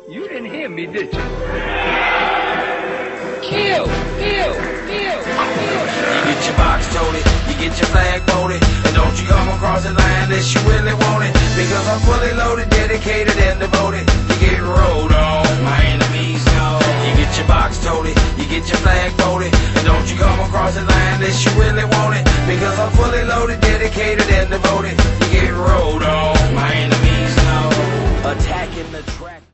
You didn't hear me, did you? Kill, kill, kill, kill. You get your box toted, you get your flag voted, and don't you come across the line unless you really want it. Because I'm fully loaded, dedicated, and devoted. You get rolled on, my enemies know. You get your box toted, you get your flag voted, and don't you come across the line unless you really want it. Because I'm fully loaded, dedicated, and devoted.